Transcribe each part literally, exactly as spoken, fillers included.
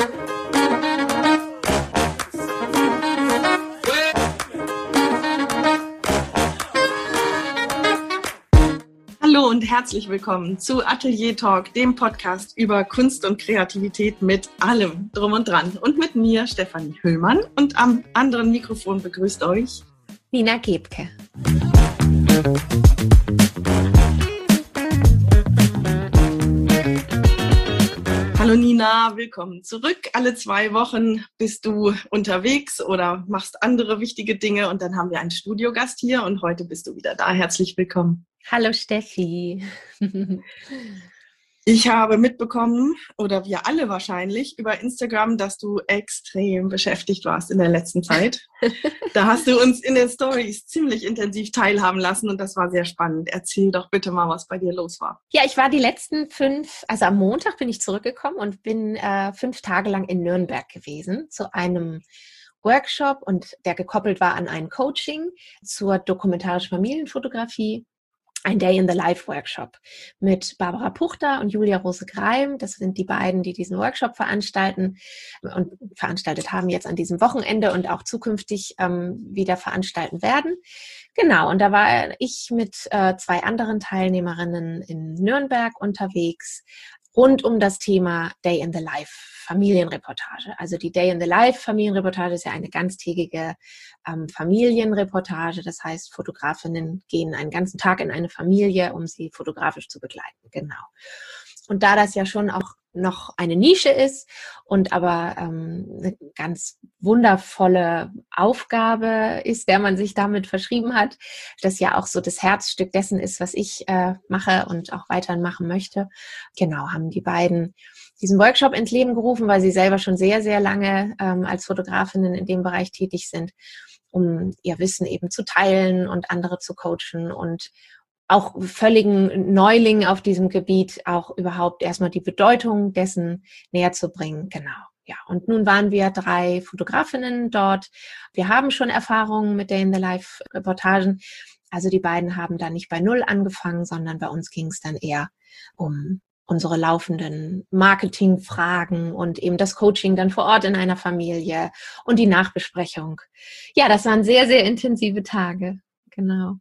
Hallo und herzlich willkommen zu Atelier Talk, dem Podcast über Kunst und Kreativität mit allem drum und dran. Und mit mir, Stefanie Hüllmann. Und am anderen Mikrofon begrüßt euch Nina Gebke. Hallo Nina, willkommen zurück. Alle zwei Wochen bist du unterwegs oder machst andere wichtige Dinge und dann haben wir einen Studiogast hier und heute bist du wieder da. Herzlich willkommen. Hallo Steffi. Ich habe mitbekommen, oder wir alle wahrscheinlich, über Instagram, dass du extrem beschäftigt warst in der letzten Zeit. Da hast du uns in den Stories ziemlich intensiv teilhaben lassen und das war sehr spannend. Erzähl doch bitte mal, was bei dir los war. Ja, ich war die letzten fünf, also am Montag bin ich zurückgekommen und bin äh, fünf Tage lang in Nürnberg gewesen zu einem Workshop und der gekoppelt war an ein Coaching zur dokumentarischen Familienfotografie. Ein Day in the Life Workshop mit Barbara Puchter und Julia Rose Greim. Das sind die beiden, die diesen Workshop veranstalten und veranstaltet haben jetzt an diesem Wochenende und auch zukünftig ähm, wieder veranstalten werden. Genau, und da war ich mit äh, zwei anderen Teilnehmerinnen in Nürnberg unterwegs rund um das Thema Day in the Life Familienreportage. Also die Day in the Life Familienreportage ist ja eine ganztägige ähm, Familienreportage. Das heißt, Fotografinnen gehen einen ganzen Tag in eine Familie, um sie fotografisch zu begleiten. Genau. Und da das ja schon auch noch eine Nische ist und aber ähm, eine ganz wundervolle Aufgabe ist, der man sich damit verschrieben hat, das ja auch so das Herzstück dessen ist, was ich äh, mache und auch weiterhin machen möchte. Genau, haben die beiden diesen Workshop ins Leben gerufen, weil sie selber schon sehr, sehr lange ähm, als Fotografinnen in dem Bereich tätig sind, um ihr Wissen eben zu teilen und andere zu coachen und auch völligen Neulingen auf diesem Gebiet auch überhaupt erstmal die Bedeutung dessen näher zu bringen. Genau. Ja, und nun waren wir drei Fotografinnen dort. Wir haben schon Erfahrungen mit Day in the Life Reportagen. Also die beiden haben da nicht bei Null angefangen, sondern bei uns ging es dann eher um unsere laufenden Marketingfragen und eben das Coaching dann vor Ort in einer Familie und die Nachbesprechung. Ja, das waren sehr, sehr intensive Tage. Genau.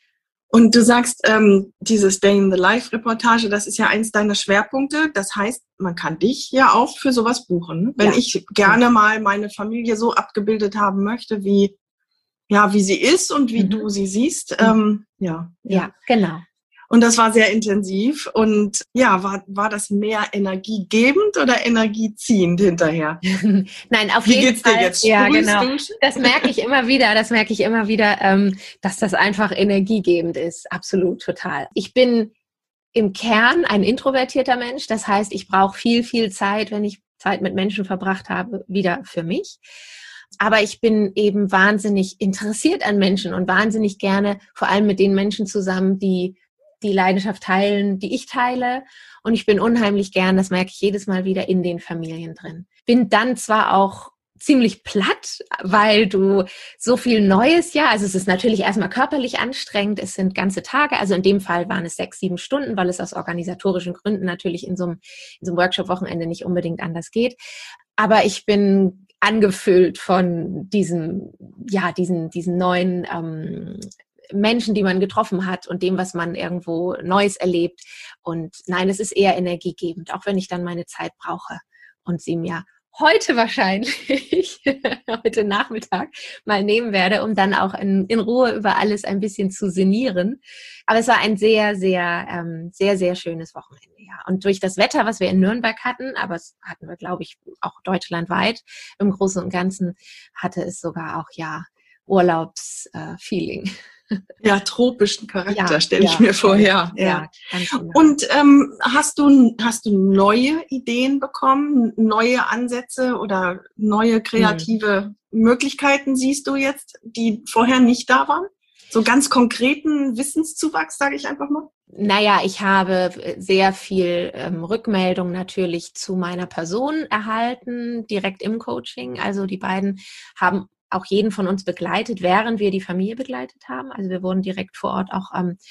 Und du sagst, ähm, dieses Day in the Life Reportage, das ist ja eins deiner Schwerpunkte. Das heißt, man kann dich ja auch für sowas buchen. Wenn ja. ich gerne mal meine Familie so abgebildet haben möchte, wie, ja, wie sie ist und wie mhm. du sie siehst. Ähm, ja, ja, ja, genau. Und das war sehr intensiv. Und ja, war, war das mehr energiegebend oder energieziehend hinterher? Nein, auf Wie jeden geht's dir Fall. jetzt? Ja, Sprühst genau. du? Das merke ich immer wieder, das merke ich immer wieder, ähm, dass das einfach energiegebend ist. Absolut, total. Ich bin im Kern ein introvertierter Mensch. Das heißt, ich brauche viel, viel Zeit, wenn ich Zeit mit Menschen verbracht habe, wieder für mich. Aber ich bin eben wahnsinnig interessiert an Menschen und wahnsinnig gerne vor allem mit den Menschen zusammen, die die Leidenschaft teilen, die ich teile. Und ich bin unheimlich gern, das merke ich jedes Mal wieder, in den Familien drin. Bin dann zwar auch ziemlich platt, weil du so viel Neues, ja, also es ist natürlich erstmal körperlich anstrengend, es sind ganze Tage, also in dem Fall waren es sechs, sieben Stunden, weil es aus organisatorischen Gründen natürlich in so einem, in so einem Workshop-Wochenende nicht unbedingt anders geht. Aber ich bin angefüllt von diesem, ja, diesen, diesen neuen ähm, Menschen, die man getroffen hat und dem, was man irgendwo Neues erlebt. Und nein, es ist eher energiegebend, auch wenn ich dann meine Zeit brauche und sie mir heute wahrscheinlich, heute Nachmittag mal nehmen werde, um dann auch in, in Ruhe über alles ein bisschen zu sinnieren. Aber es war ein sehr, sehr, ähm, sehr, sehr schönes Wochenende, ja. Und durch das Wetter, was wir in Nürnberg hatten, aber es hatten wir, glaube ich, auch deutschlandweit, im Großen und Ganzen hatte es sogar auch, ja, Urlaubsfeeling. Äh, Ja, tropischen Charakter, ja, stelle ich ja, mir vor, ja. ja, ja. Ganz genau. Und ähm, hast du, hast du neue Ideen bekommen, neue Ansätze oder neue kreative hm. Möglichkeiten siehst du jetzt, die vorher nicht da waren? So ganz konkreten Wissenszuwachs, sage ich einfach mal? Naja, ich habe sehr viel ähm, Rückmeldung natürlich zu meiner Person erhalten, direkt im Coaching. Also die beiden haben auch jeden von uns begleitet, während wir die Familie begleitet haben. Also wir wurden direkt vor Ort auch ähm,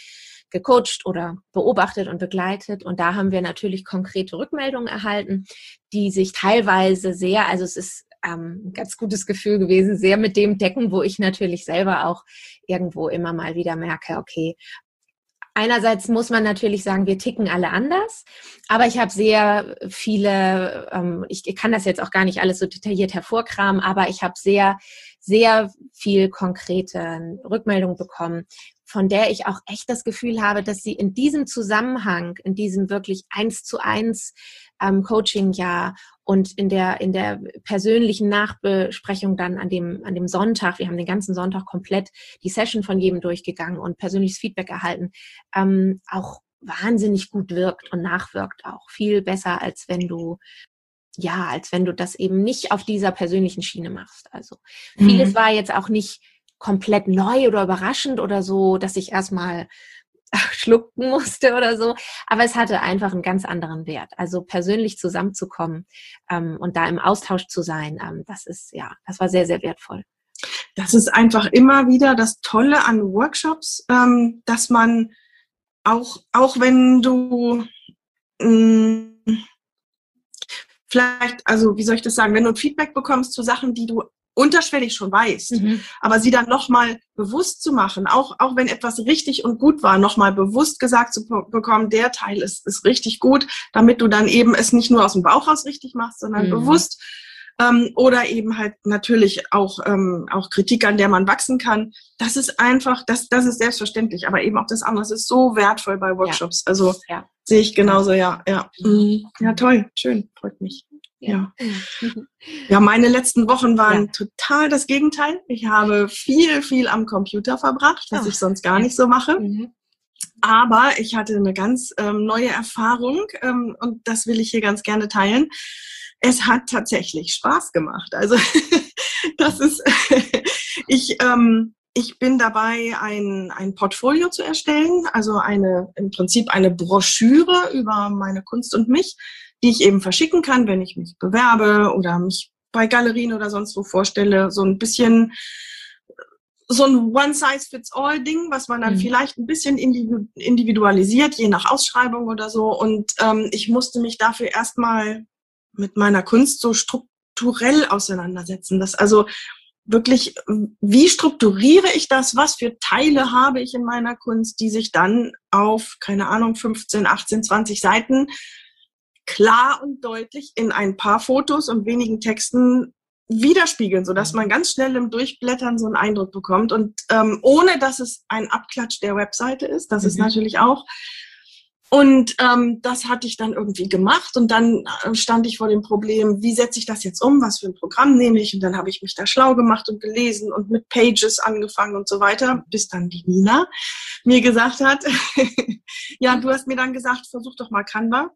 gecoacht oder beobachtet und begleitet. Und da haben wir natürlich konkrete Rückmeldungen erhalten, die sich teilweise sehr, also es ist ähm, ein ganz gutes Gefühl gewesen, sehr mit dem decken, wo ich natürlich selber auch irgendwo immer mal wieder merke, okay, einerseits muss man natürlich sagen, wir ticken alle anders, aber ich habe sehr viele, ähm, ich kann das jetzt auch gar nicht alles so detailliert hervorkramen, aber ich habe sehr, sehr viel konkrete Rückmeldung bekommen, von der ich auch echt das Gefühl habe, dass sie in diesem Zusammenhang, in diesem wirklich eins zu eins ähm, Coaching-Jahr und in der, in der persönlichen Nachbesprechung dann an dem, an dem Sonntag, wir haben den ganzen Sonntag komplett die Session von jedem durchgegangen und persönliches Feedback erhalten, ähm, auch wahnsinnig gut wirkt und nachwirkt auch. Viel besser, als wenn du, ja, als wenn du das eben nicht auf dieser persönlichen Schiene machst. Also mhm. vieles war jetzt auch nicht komplett neu oder überraschend oder so, dass ich erstmal schlucken musste oder so, aber es hatte einfach einen ganz anderen Wert. Also persönlich zusammenzukommen ähm, und da im Austausch zu sein, ähm, das ist, ja, das war sehr, sehr wertvoll. Das ist einfach immer wieder das Tolle an Workshops, ähm, dass man auch, auch wenn du mh, vielleicht, also wie soll ich das sagen, wenn du ein Feedback bekommst zu Sachen, die du unterschwellig schon weißt, mhm. aber sie dann nochmal bewusst zu machen, auch, auch wenn etwas richtig und gut war, nochmal bewusst gesagt zu bekommen, der Teil ist, ist richtig gut, damit du dann eben es nicht nur aus dem Bauch raus richtig machst, sondern mhm. bewusst ähm, oder eben halt natürlich auch, ähm, auch Kritik, an der man wachsen kann. Das ist einfach, das, das ist selbstverständlich, aber eben auch das andere, das ist so wertvoll bei Workshops. Ja. Also ja. sehe ich genauso, ja. Ja, mhm. ja toll, schön, freut mich. Ja. Ja, meine letzten Wochen waren ja. total das Gegenteil. Ich habe viel, viel am Computer verbracht, was oh. ich sonst gar nicht so mache. Mhm. Aber ich hatte eine ganz ähm, neue Erfahrung ähm, und das will ich hier ganz gerne teilen. Es hat tatsächlich Spaß gemacht. Also das ist, ich, ähm, ich bin dabei, ein, ein Portfolio zu erstellen, also eine, im Prinzip eine Broschüre über meine Kunst und mich, die ich eben verschicken kann, wenn ich mich bewerbe oder mich bei Galerien oder sonst wo vorstelle. So ein bisschen so ein One-Size-Fits-All-Ding, was man dann mhm. vielleicht ein bisschen individualisiert, je nach Ausschreibung oder so. Und ähm, ich musste mich dafür erstmal mit meiner Kunst so strukturell auseinandersetzen. Das also wirklich, wie strukturiere ich das? Was für Teile habe ich in meiner Kunst, die sich dann auf, keine Ahnung, fünfzehn, achtzehn, zwanzig Seiten klar und deutlich in ein paar Fotos und wenigen Texten widerspiegeln, sodass man ganz schnell im Durchblättern so einen Eindruck bekommt und ähm, ohne, dass es ein Abklatsch der Webseite ist, das mhm. ist natürlich auch. Und ähm, das hatte ich dann irgendwie gemacht und dann äh, stand ich vor dem Problem, wie setze ich das jetzt um, was für ein Programm nehme ich? Und dann habe ich mich da schlau gemacht und gelesen und mit Pages angefangen und so weiter, bis dann die Nina mir gesagt hat, ja, du hast mir dann gesagt, versuch doch mal Canva.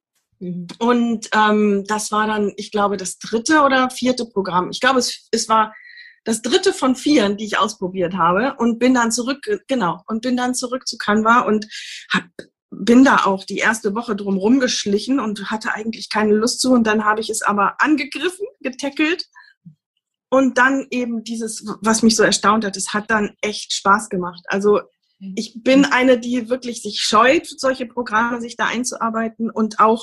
Und ähm, das war dann, ich glaube, das dritte oder vierte Programm. Ich glaube, es, es war das dritte von vieren, die ich ausprobiert habe und bin dann zurück, genau, und bin dann zurück zu Canva und hab, bin da auch die erste Woche drum rumgeschlichen und hatte eigentlich keine Lust zu. Und dann habe ich es aber angegriffen, getackelt. Und dann eben dieses, was mich so erstaunt hat, es hat dann echt Spaß gemacht. Also ich bin eine, die wirklich sich scheut, solche Programme sich da einzuarbeiten und auch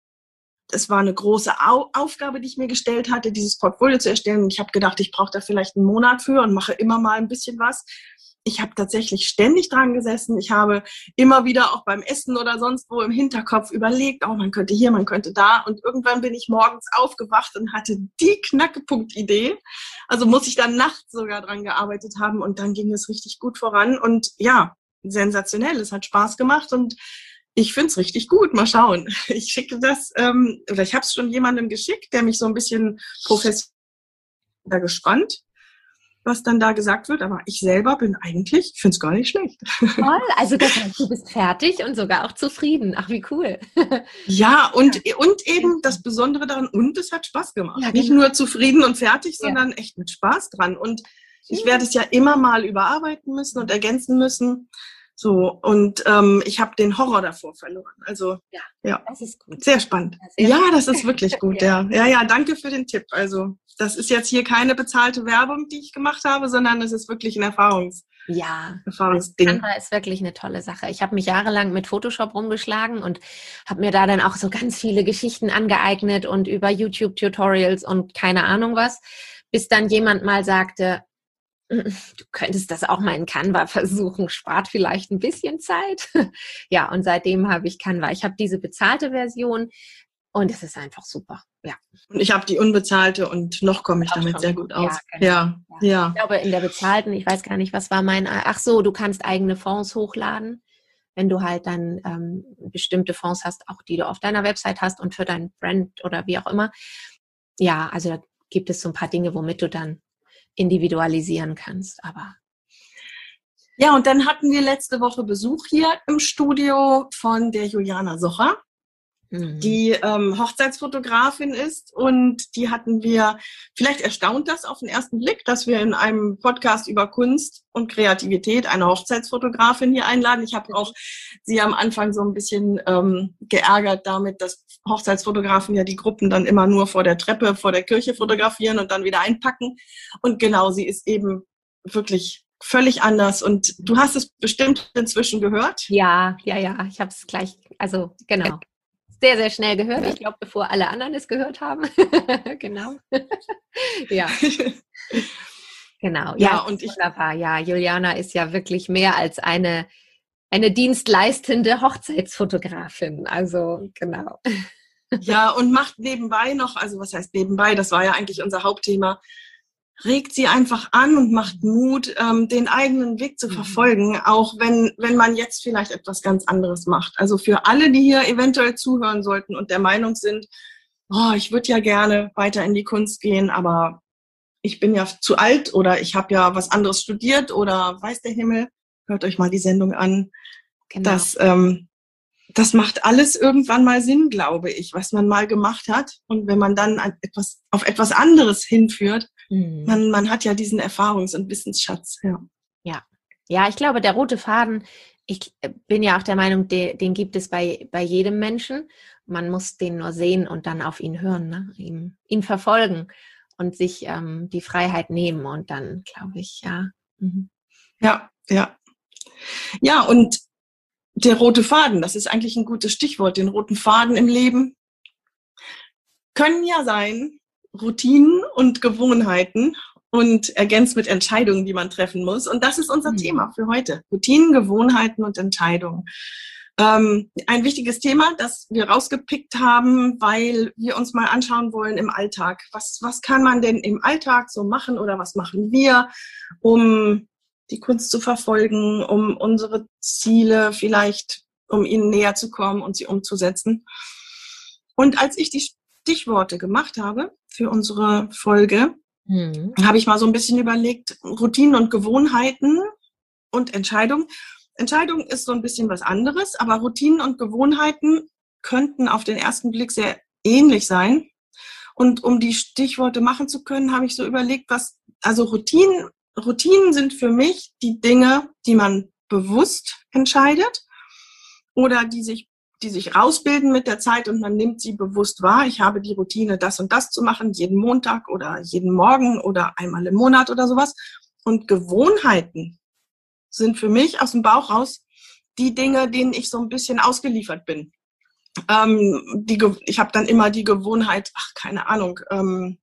es war eine große Au- Aufgabe, die ich mir gestellt hatte, dieses Portfolio zu erstellen. Und ich habe gedacht, ich brauche da vielleicht einen Monat für und mache immer mal ein bisschen was. Ich habe tatsächlich ständig dran gesessen. Ich habe immer wieder auch beim Essen oder sonst wo im Hinterkopf überlegt, oh, man könnte hier, man könnte da. Und irgendwann bin ich morgens aufgewacht und hatte die Knackepunkt-Idee. Also muss ich dann nachts sogar dran gearbeitet haben. Und dann ging es richtig gut voran. Und ja, sensationell. Es hat Spaß gemacht und ich finde es richtig gut. Mal schauen. Ich schicke das, ähm, oder ich habe es schon jemandem geschickt, der mich so ein bisschen professionell gespannt, was dann da gesagt wird. Aber ich selber bin eigentlich, ich finde es gar nicht schlecht. Toll, also das heißt, du bist fertig und sogar auch zufrieden. Ach, wie cool. Ja, und, und eben das Besondere daran, und es hat Spaß gemacht. Ja, genau. Nicht nur zufrieden und fertig, sondern ja. echt mit Spaß dran. Und ich werde es ja immer mal überarbeiten müssen und ergänzen müssen. So, und ähm, ich habe den Horror davor verloren. Also, ja, ja. Das ist gut. Sehr spannend. Ja, sehr ja das ist wirklich gut, ja. ja. Ja, ja, danke für den Tipp. Also, das ist jetzt hier keine bezahlte Werbung, die ich gemacht habe, sondern es ist wirklich ein Erfahrungs- Ja, Erfahrungsding. Canva ist wirklich eine tolle Sache. Ich habe mich jahrelang mit Photoshop rumgeschlagen und habe mir da dann auch so ganz viele Geschichten angeeignet und über YouTube-Tutorials und keine Ahnung was, bis dann jemand mal sagte, du könntest das auch mal in Canva versuchen, spart vielleicht ein bisschen Zeit. Ja, und seitdem habe ich Canva. Ich habe diese bezahlte Version und es ist einfach super. Ja. Und ich habe die unbezahlte und noch komme ich Auch damit schon sehr gut. gut aus. Ja, genau. Ja, Ja. ja. Ich glaube, in der bezahlten, ich weiß gar nicht, was war mein, ach so, du kannst eigene Fonds hochladen, wenn du halt dann ähm, bestimmte Fonds hast, auch die du auf deiner Website hast und für dein Brand oder wie auch immer. Ja, also da gibt es so ein paar Dinge, womit du dann individualisieren kannst, aber Ja, und dann hatten wir letzte Woche Besuch hier im Studio von der Juliana Socher, die ähm, Hochzeitsfotografin ist, und die hatten wir, vielleicht erstaunt das auf den ersten Blick, dass wir in einem Podcast über Kunst und Kreativität eine Hochzeitsfotografin hier einladen. Ich habe auch sie am Anfang so ein bisschen ähm, geärgert damit, dass Hochzeitsfotografen ja die Gruppen dann immer nur vor der Treppe, vor der Kirche fotografieren und dann wieder einpacken. Und genau, sie ist eben wirklich völlig anders, und du hast es bestimmt inzwischen gehört. Ja, ja, ja, ich habe es gleich, also genau. Sehr, sehr schnell gehört. Ich glaube, bevor alle anderen es gehört haben. Genau. Ja. Genau. Ja, Ja, und ich, wunderbar. Ja, Juliana ist ja wirklich mehr als eine, eine dienstleistende Hochzeitsfotografin. Also, genau. ja, und macht nebenbei noch, also was heißt nebenbei, das war ja eigentlich unser Hauptthema, regt sie einfach an und macht Mut, ähm, den eigenen Weg zu verfolgen, auch wenn, wenn man jetzt vielleicht etwas ganz anderes macht. Also für alle, die hier eventuell zuhören sollten und der Meinung sind, oh, ich würde ja gerne weiter in die Kunst gehen, aber ich bin ja zu alt oder ich habe ja was anderes studiert oder weiß der Himmel, hört euch mal die Sendung an. Genau. Das, ähm, das macht alles irgendwann mal Sinn, glaube ich, was man mal gemacht hat. Und wenn man dann an etwas, auf etwas anderes hinführt, mhm. man, man hat ja diesen Erfahrungs- und Wissensschatz. Ja. Ja. Ja, ich glaube, der rote Faden, ich bin ja auch der Meinung, den, den gibt es bei, bei jedem Menschen. Man muss den nur sehen und dann auf ihn hören, ne? ihn, ihn verfolgen und sich ähm, die Freiheit nehmen. Und dann, glaube ich, ja. Mhm. Ja, ja. Ja, und der rote Faden, das ist eigentlich ein gutes Stichwort, den roten Faden im Leben können ja sein Routinen und Gewohnheiten und ergänzt mit Entscheidungen, die man treffen muss. Und das ist unser mhm. Thema für heute. Routinen, Gewohnheiten und Entscheidungen. Ähm, ein wichtiges Thema, das wir rausgepickt haben, weil wir uns mal anschauen wollen im Alltag. Was, was kann man denn im Alltag so machen oder was machen wir, um die Kunst zu verfolgen, um unsere Ziele vielleicht, um ihnen näher zu kommen und sie umzusetzen. Und als ich die Stichworte gemacht habe für unsere Folge, mhm. habe ich mal so ein bisschen überlegt, Routinen und Gewohnheiten und Entscheidungen. Entscheidung ist so ein bisschen was anderes, aber Routinen und Gewohnheiten könnten auf den ersten Blick sehr ähnlich sein. Und um die Stichworte machen zu können, habe ich so überlegt, was, also Routinen, Routinen sind für mich die Dinge, die man bewusst entscheidet oder die sich, die sich rausbilden mit der Zeit und man nimmt sie bewusst wahr. Ich habe die Routine, das und das zu machen, jeden Montag oder jeden Morgen oder einmal im Monat oder sowas. Und Gewohnheiten sind für mich aus dem Bauch raus die Dinge, denen ich so ein bisschen ausgeliefert bin. Ähm, die, ich habe dann immer die Gewohnheit, ach, keine Ahnung, ähm,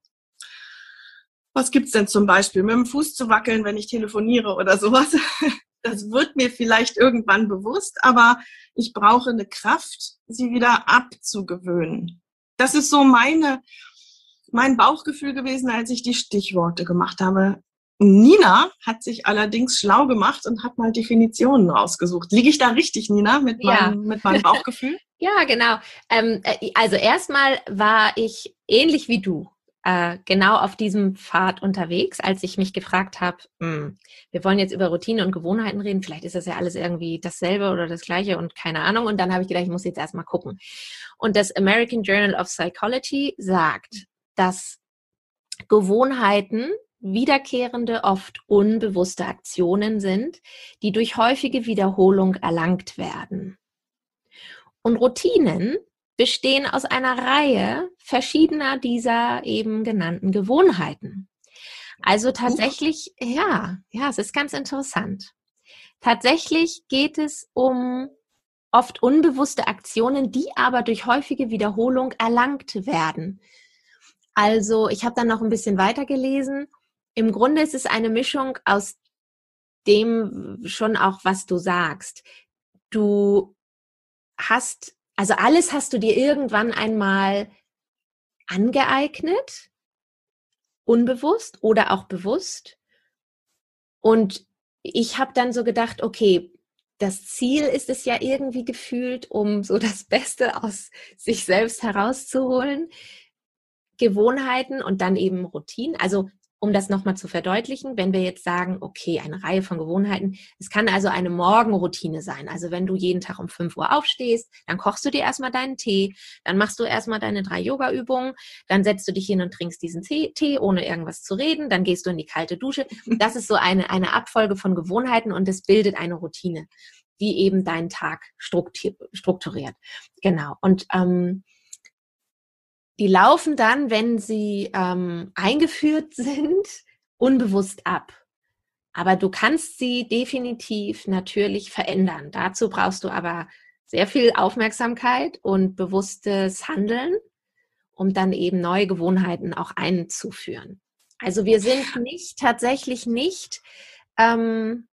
was gibt's denn zum Beispiel, mit dem Fuß zu wackeln, wenn ich telefoniere oder sowas. Das wird mir vielleicht irgendwann bewusst, aber ich brauche eine Kraft, sie wieder abzugewöhnen. Das ist so meine, mein Bauchgefühl gewesen, als ich die Stichworte gemacht habe. Nina hat sich allerdings schlau gemacht und hat mal Definitionen rausgesucht. Liege ich da richtig, Nina, mit, ja. meinem, mit meinem Bauchgefühl? Ja, genau. Ähm, also erstmal war ich ähnlich wie du äh, genau auf diesem Pfad unterwegs, als ich mich gefragt habe, mh, wir wollen jetzt über Routinen und Gewohnheiten reden, vielleicht ist das ja alles irgendwie dasselbe oder das Gleiche und keine Ahnung. Und dann habe ich gedacht, ich muss jetzt erstmal gucken. Und das American Journal of Psychology sagt, dass Gewohnheiten wiederkehrende, oft unbewusste Aktionen sind, die durch häufige Wiederholung erlangt werden. Und Routinen bestehen aus einer Reihe verschiedener dieser eben genannten Gewohnheiten. Also tatsächlich, ja, ja, es ist ganz interessant. Tatsächlich geht es um oft unbewusste Aktionen, die aber durch häufige Wiederholung erlangt werden. Also ich habe dann noch ein bisschen weiter gelesen. Im Grunde ist es eine Mischung aus dem schon auch, was du sagst. Du hast, also alles hast du dir irgendwann einmal angeeignet, unbewusst oder auch bewusst. Und ich habe dann so gedacht, okay, das Ziel ist es ja irgendwie gefühlt, um so das Beste aus sich selbst herauszuholen. Gewohnheiten und dann eben Routinen. Also um das nochmal zu verdeutlichen, wenn wir jetzt sagen, okay, eine Reihe von Gewohnheiten, es kann also eine Morgenroutine sein. Also wenn du jeden Tag um fünf Uhr aufstehst, dann kochst du dir erstmal deinen Tee, dann machst du erstmal deine drei Yoga-Übungen, dann setzt du dich hin und trinkst diesen Tee, Tee, ohne irgendwas zu reden, dann gehst du in die kalte Dusche. Das ist so eine, eine Abfolge von Gewohnheiten und es bildet eine Routine, die eben deinen Tag strukturiert. Genau. Und ähm, die laufen dann, wenn sie ähm, eingeführt sind, unbewusst ab. Aber du kannst sie definitiv natürlich verändern. Dazu brauchst du aber sehr viel Aufmerksamkeit und bewusstes Handeln, um dann eben neue Gewohnheiten auch einzuführen. Also wir sind nicht, tatsächlich nicht ähm,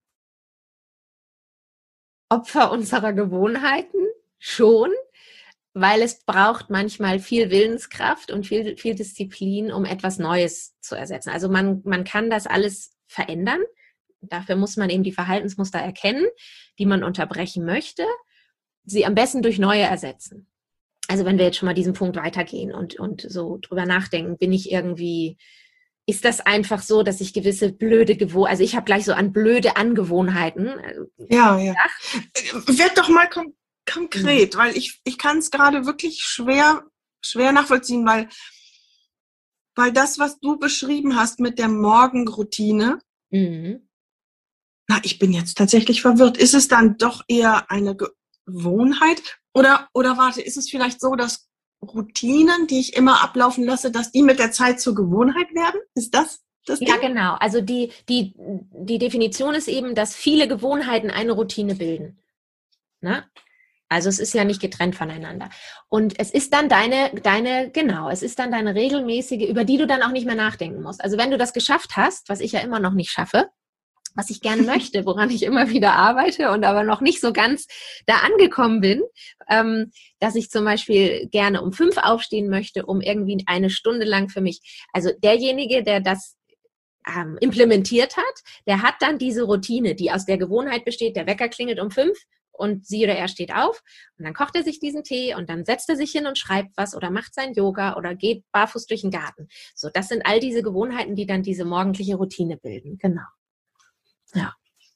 Opfer unserer Gewohnheiten, schon, weil es braucht manchmal viel Willenskraft und viel, viel Disziplin, um etwas Neues zu ersetzen. Also man, man kann das alles verändern. Dafür muss man eben die Verhaltensmuster erkennen, die man unterbrechen möchte, sie am besten durch neue ersetzen. Also wenn wir jetzt schon mal diesen Punkt weitergehen und, und so drüber nachdenken, bin ich irgendwie, ist das einfach so, dass ich gewisse blöde Gewohnheiten, also ich habe gleich so an blöde Angewohnheiten. Ja, ja. Werd doch mal kon- konkret, mhm. weil ich, ich kann es gerade wirklich schwer, schwer nachvollziehen, weil, weil das, was du beschrieben hast mit der Morgenroutine, mhm. na, ich bin jetzt tatsächlich verwirrt. Ist es dann doch eher eine Gewohnheit? Oder, oder warte, ist es vielleicht so, dass Routinen, die ich immer ablaufen lasse, dass die mit der Zeit zur Gewohnheit werden? Ist das das Ding? Ja, genau. Also die, die, die Definition ist eben, dass viele Gewohnheiten eine Routine bilden. Ne? Also es ist ja nicht getrennt voneinander. Und es ist dann deine, deine, genau, es ist dann deine regelmäßige, über die du dann auch nicht mehr nachdenken musst. Also wenn du das geschafft hast, was ich ja immer noch nicht schaffe, was ich gerne möchte, woran ich immer wieder arbeite und aber noch nicht so ganz da angekommen bin, ähm, dass ich zum Beispiel gerne um fünf aufstehen möchte, um irgendwie eine Stunde lang für mich, also derjenige, der das ähm, implementiert hat, der hat dann diese Routine, die aus der Gewohnheit besteht, der Wecker klingelt um fünf und sie oder er steht auf und dann kocht er sich diesen Tee und dann setzt er sich hin und schreibt was oder macht sein Yoga oder geht barfuß durch den Garten. So, das sind all diese Gewohnheiten, die dann diese morgendliche Routine bilden. Genau. Ja.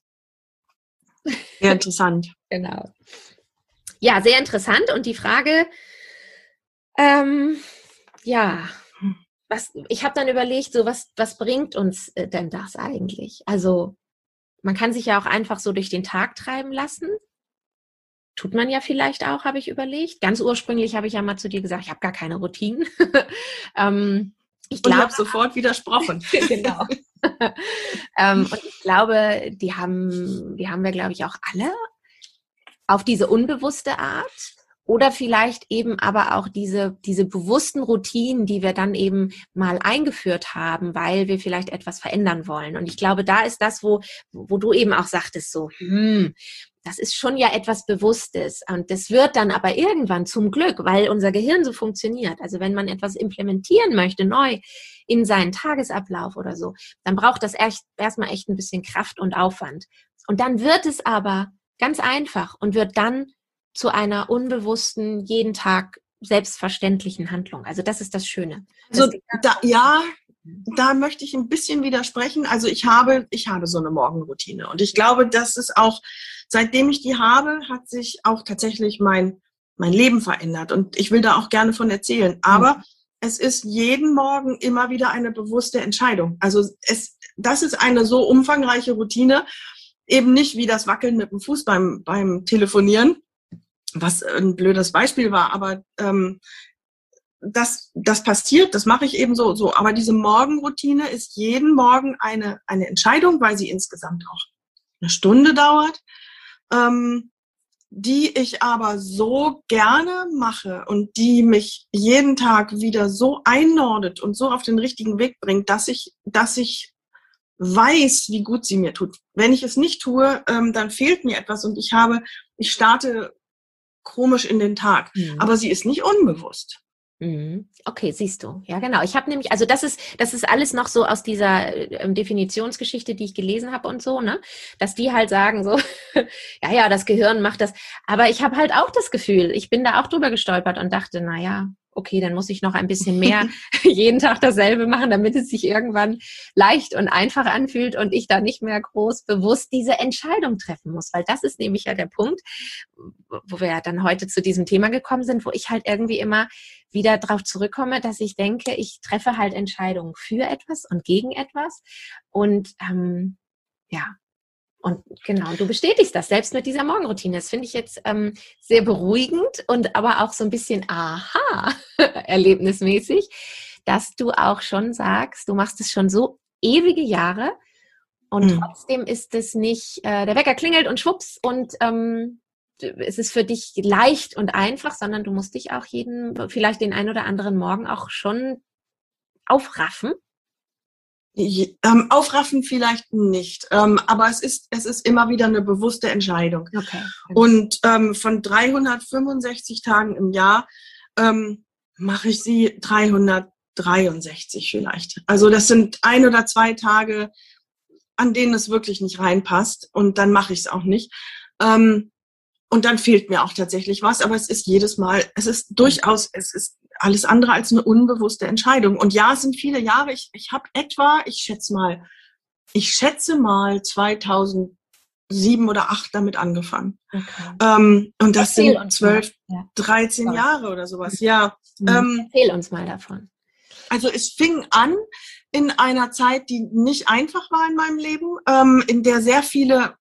Sehr interessant. Genau. Ja, sehr interessant. Und die Frage, ähm, ja, was, ich habe dann überlegt, so was, was bringt uns äh, denn das eigentlich? Also man kann sich ja auch einfach so durch den Tag treiben lassen. Tut man ja vielleicht auch, habe ich überlegt. Ganz ursprünglich habe ich ja mal zu dir gesagt, ich habe gar keine Routinen. ähm, ich glaube, habe sofort widersprochen. Genau. ähm, und ich glaube, die haben, die haben wir, glaube ich, auch alle auf diese unbewusste Art oder vielleicht eben aber auch diese, diese bewussten Routinen, die wir dann eben mal eingeführt haben, weil wir vielleicht etwas verändern wollen. Und ich glaube, da ist das, wo, wo du eben auch sagtest, so, hm, das ist schon ja etwas Bewusstes. Und das wird dann aber irgendwann zum Glück, weil unser Gehirn so funktioniert. Also wenn man etwas implementieren möchte, neu in seinen Tagesablauf oder so, dann braucht das erst erstmal echt ein bisschen Kraft und Aufwand. Und dann wird es aber ganz einfach und wird dann zu einer unbewussten, jeden Tag selbstverständlichen Handlung. Also das ist das Schöne. Das also da, ja, da möchte ich ein bisschen widersprechen. Also ich habe, ich habe so eine Morgenroutine und ich glaube, dass es auch, seitdem ich die habe, hat sich auch tatsächlich mein, mein Leben verändert und ich will da auch gerne von erzählen. Aber mhm. es ist jeden Morgen immer wieder eine bewusste Entscheidung. Also es, das ist eine so umfangreiche Routine, eben nicht wie das Wackeln mit dem Fuß beim, beim Telefonieren, was ein blödes Beispiel war, aber ähm, das, das passiert, das mache ich eben so, so. Aber diese Morgenroutine ist jeden Morgen eine, eine Entscheidung, weil sie insgesamt auch eine Stunde dauert, ähm, die ich aber so gerne mache und die mich jeden Tag wieder so einnordet und so auf den richtigen Weg bringt, dass ich, dass ich weiß, wie gut sie mir tut. Wenn ich es nicht tue, ähm, dann fehlt mir etwas und ich habe, ich starte komisch in den Tag. Mhm. Aber sie ist nicht unbewusst. Okay, siehst du. Ja, genau. Ich habe nämlich, also das ist, das ist alles noch so aus dieser ähm, Definitionsgeschichte, die ich gelesen habe und so, ne? Dass die halt sagen so, ja, ja, das Gehirn macht das. Aber ich habe halt auch das Gefühl, ich bin da auch drüber gestolpert und dachte, na ja, okay, dann muss ich noch ein bisschen mehr jeden Tag dasselbe machen, damit es sich irgendwann leicht und einfach anfühlt und ich da nicht mehr groß bewusst diese Entscheidung treffen muss. Weil das ist nämlich ja der Punkt, wo wir ja dann heute zu diesem Thema gekommen sind, wo ich halt irgendwie immer wieder drauf zurückkomme, dass ich denke, ich treffe halt Entscheidungen für etwas und gegen etwas. Und ähm, ja, und genau, du bestätigst das selbst mit dieser Morgenroutine. Das finde ich jetzt ähm, sehr beruhigend und aber auch so ein bisschen aha, erlebnismäßig, dass du auch schon sagst, du machst es schon so ewige Jahre und mhm. trotzdem ist es nicht, äh, der Wecker klingelt und schwupps und ähm, es ist für dich leicht und einfach, sondern du musst dich auch jeden, vielleicht den einen oder anderen Morgen auch schon aufraffen. Ähm, aufraffen vielleicht nicht, ähm, aber es ist, es ist immer wieder eine bewusste Entscheidung. Okay. Und ähm, von dreihundertfünfundsechzig Tagen im Jahr ähm, mache ich sie dreihundertdreiundsechzig vielleicht. Also das sind ein oder zwei Tage, an denen es wirklich nicht reinpasst und dann mache ich es auch nicht. Ähm, und dann fehlt mir auch tatsächlich was, aber es ist jedes Mal, es ist durchaus, es ist alles andere als eine unbewusste Entscheidung. Und ja, es sind viele Jahre. Ich, ich habe etwa, ich schätze mal, ich schätze mal zweitausendsieben oder acht damit angefangen. Okay. Ähm, und das Erzähl sind zwölf, ja. dreizehn Sorry. Jahre oder sowas. Ja. Mhm. Ähm, Erzähl uns mal davon. Also es fing an in einer Zeit, die nicht einfach war in meinem Leben, ähm, in der sehr viele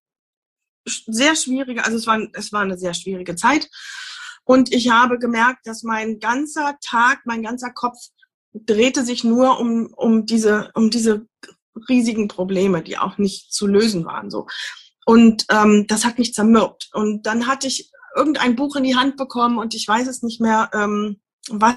sehr schwierige, also es war, es war eine sehr schwierige Zeit. Und ich habe gemerkt, dass mein ganzer Tag, mein ganzer Kopf drehte sich nur um, um diese, um diese riesigen Probleme, die auch nicht zu lösen waren, so. Und ähm, das hat mich zermürbt. Und dann hatte ich irgendein Buch in die Hand bekommen und ich weiß es nicht mehr, ähm, was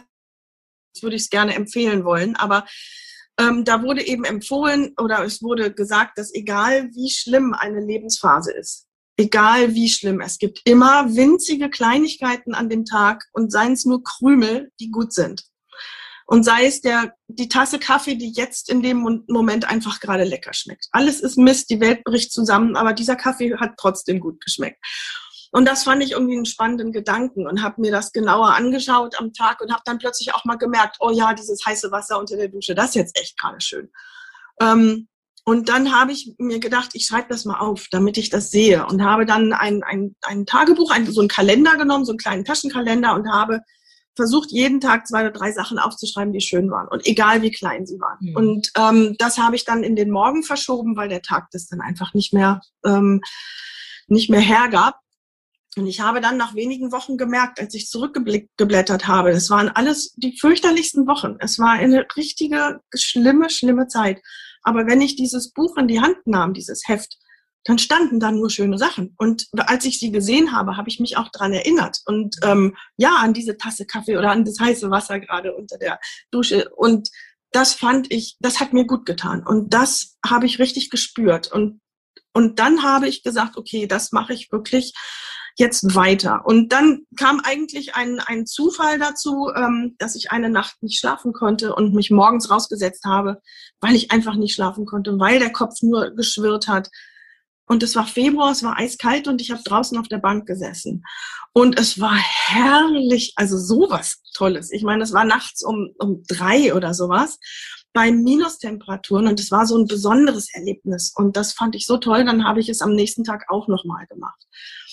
würde ich es gerne empfehlen wollen, aber ähm, da wurde eben empfohlen oder es wurde gesagt, dass egal wie schlimm eine Lebensphase ist, egal wie schlimm, es gibt immer winzige Kleinigkeiten an dem Tag und seien es nur Krümel, die gut sind. Und sei es der, die Tasse Kaffee, die jetzt in dem Moment einfach gerade lecker schmeckt. Alles ist Mist, die Welt bricht zusammen, aber dieser Kaffee hat trotzdem gut geschmeckt. Und das fand ich irgendwie einen spannenden Gedanken und habe mir das genauer angeschaut am Tag und habe dann plötzlich auch mal gemerkt, oh ja, dieses heiße Wasser unter der Dusche, das ist jetzt echt gerade schön. Ähm, Und dann habe ich mir gedacht, ich schreibe das mal auf, damit ich das sehe. Und habe dann ein, ein, ein Tagebuch, ein, so einen Kalender genommen, so einen kleinen Taschenkalender und habe versucht, jeden Tag zwei oder drei Sachen aufzuschreiben, die schön waren. Und egal, wie klein sie waren. Mhm. Und ähm, das habe ich dann in den Morgen verschoben, weil der Tag das dann einfach nicht mehr, ähm, nicht mehr hergab. Und ich habe dann nach wenigen Wochen gemerkt, als ich zurückgeblättert habe, das waren alles die fürchterlichsten Wochen. Es war eine richtige, schlimme, schlimme Zeit. Aber wenn ich dieses Buch in die Hand nahm, dieses Heft, dann standen da nur schöne Sachen. Und als ich sie gesehen habe, habe ich mich auch dran erinnert. Und ähm, ja, an diese Tasse Kaffee oder an das heiße Wasser gerade unter der Dusche. Und das fand ich, das hat mir gut getan. Und das habe ich richtig gespürt. Und, und dann habe ich gesagt, okay, das mache ich wirklich jetzt weiter. Und dann kam eigentlich ein, ein Zufall dazu, ähm, dass ich eine Nacht nicht schlafen konnte und mich morgens rausgesetzt habe, weil ich einfach nicht schlafen konnte, weil der Kopf nur geschwirrt hat. Und es war Februar, es war eiskalt und ich habe draußen auf der Bank gesessen. Und es war herrlich, also sowas Tolles. Ich meine, es war nachts um, um drei oder sowas bei Minustemperaturen und es war so ein besonderes Erlebnis. Und das fand ich so toll, dann habe ich es am nächsten Tag auch nochmal gemacht.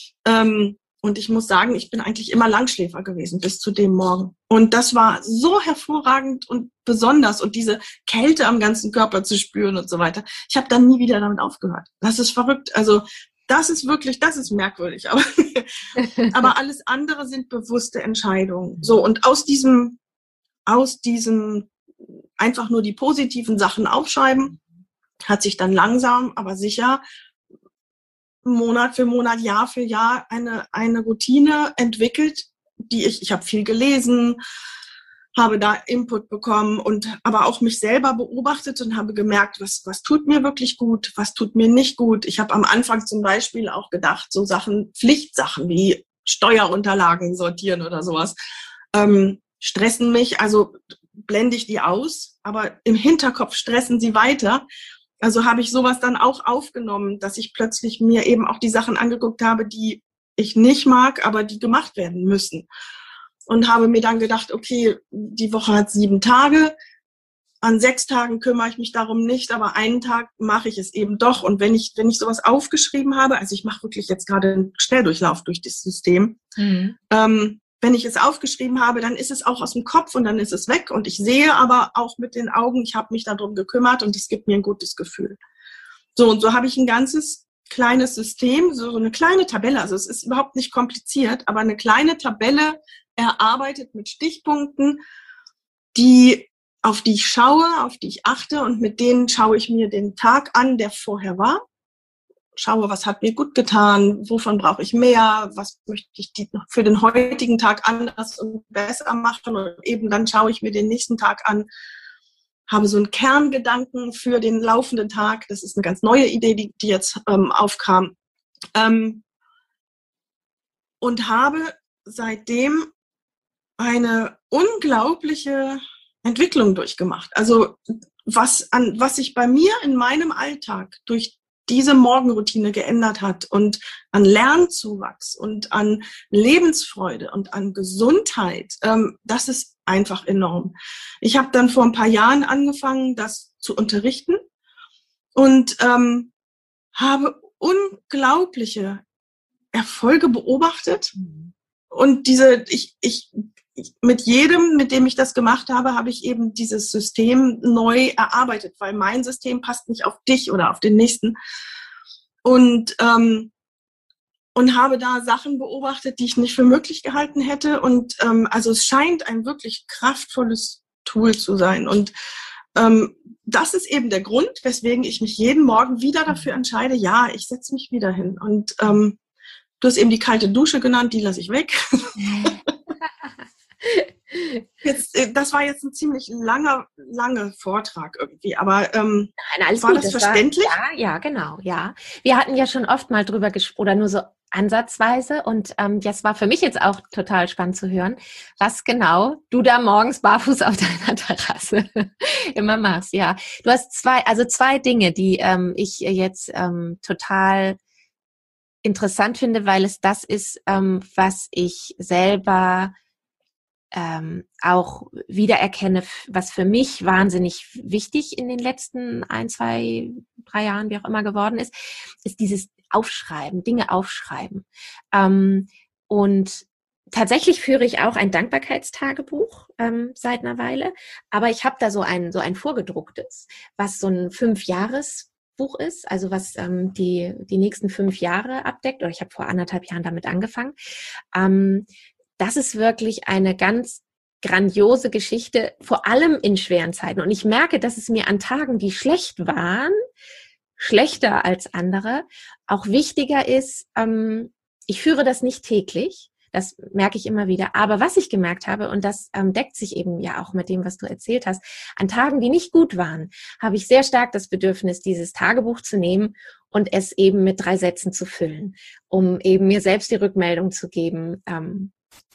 Ähm, und ich muss sagen, ich bin eigentlich immer Langschläfer gewesen bis zu dem Morgen. Und das war so hervorragend und besonders und diese Kälte am ganzen Körper zu spüren und so weiter. Ich habe dann nie wieder damit aufgehört. Das ist verrückt. Also das ist wirklich, das ist merkwürdig. Aber, aber alles andere sind bewusste Entscheidungen. So, und aus diesem, aus diesem einfach nur die positiven Sachen aufschreiben, hat sich dann langsam, aber sicher Monat für Monat, Jahr für Jahr eine, eine Routine entwickelt, die ich, ich habe viel gelesen, habe da Input bekommen und aber auch mich selber beobachtet und habe gemerkt, was, was tut mir wirklich gut, was tut mir nicht gut. Ich habe am Anfang zum Beispiel auch gedacht, so Sachen, Pflichtsachen wie Steuerunterlagen sortieren oder sowas, ähm, stressen mich, also blende ich die aus, aber im Hinterkopf stressen sie weiter. Also habe ich sowas dann auch aufgenommen, dass ich plötzlich mir eben auch die Sachen angeguckt habe, die ich nicht mag, aber die gemacht werden müssen. Und habe mir dann gedacht, okay, die Woche hat sieben Tage. An sechs Tagen kümmere ich mich darum nicht, aber einen Tag mache ich es eben doch. Und wenn ich, wenn ich sowas aufgeschrieben habe, also ich mache wirklich jetzt gerade einen Schnelldurchlauf durch das System, mhm. ähm, wenn ich es aufgeschrieben habe, dann ist es auch aus dem Kopf und dann ist es weg. Und ich sehe aber auch mit den Augen, ich habe mich darum gekümmert und es gibt mir ein gutes Gefühl. So, und so habe ich ein ganzes kleines System, so eine kleine Tabelle. Also es ist überhaupt nicht kompliziert, aber eine kleine Tabelle erarbeitet mit Stichpunkten, die, auf die ich schaue, auf die ich achte und mit denen schaue ich mir den Tag an, der vorher war. Schaue, was hat mir gut getan, wovon brauche ich mehr, was möchte ich für den heutigen Tag anders und besser machen. Und eben dann schaue ich mir den nächsten Tag an, habe so einen Kerngedanken für den laufenden Tag. Das ist eine ganz neue Idee, die, die jetzt ähm, aufkam. Ähm, und habe seitdem eine unglaubliche Entwicklung durchgemacht. Also was, an, was sich bei mir in meinem Alltag durch diese Morgenroutine geändert hat und an Lernzuwachs und an Lebensfreude und an Gesundheit, ähm, das ist einfach enorm. Ich habe dann vor ein paar Jahren angefangen, das zu unterrichten und ähm, habe unglaubliche Erfolge beobachtet. Und diese, ich, ich, ich, mit jedem, mit dem ich das gemacht habe, habe ich eben dieses System neu erarbeitet, weil mein System passt nicht auf dich oder auf den nächsten. Und, ähm, und habe da Sachen beobachtet, die ich nicht für möglich gehalten hätte. Und ähm, also es scheint ein wirklich kraftvolles Tool zu sein. Und ähm, das ist eben der Grund, weswegen ich mich jeden Morgen wieder dafür entscheide, ja, ich setze mich wieder hin. Und ähm, du hast eben die kalte Dusche genannt, die lasse ich weg. Jetzt, das war jetzt ein ziemlich langer, langer Vortrag irgendwie, aber ähm, Nein, alles war gut. das, das verständlich? War, ja, ja, genau, ja. Wir hatten ja schon oft mal drüber gesprochen, oder nur so ansatzweise und ähm, das war für mich jetzt auch total spannend zu hören, was genau du da morgens barfuß auf deiner Terrasse immer machst, ja. Du hast zwei, also zwei Dinge, die ähm, ich jetzt ähm, total interessant finde, weil es das ist, ähm, was ich selber ähm, auch wiedererkenne, was für mich wahnsinnig wichtig in den letzten ein, zwei, drei Jahren, wie auch immer geworden ist, ist dieses Aufschreiben, Dinge aufschreiben. Ähm, und tatsächlich führe ich auch ein Dankbarkeitstagebuch ähm, seit einer Weile, aber ich habe da so ein, so ein vorgedrucktes, was so ein Fünf-Jahres- Buch ist, also was ähm, die die nächsten fünf Jahre abdeckt, oder ich habe vor anderthalb Jahren damit angefangen. Ähm, das ist wirklich eine ganz grandiose Geschichte, vor allem in schweren Zeiten. Und ich merke, dass es mir an Tagen, die schlecht waren, schlechter als andere, auch wichtiger ist, ähm, ich führe das nicht täglich, das merke ich immer wieder. Aber was ich gemerkt habe, und das ähm, deckt sich eben ja auch mit dem, was du erzählt hast, an Tagen, die nicht gut waren, habe ich sehr stark das Bedürfnis, dieses Tagebuch zu nehmen und es eben mit drei Sätzen zu füllen, um eben mir selbst die Rückmeldung zu geben, ähm,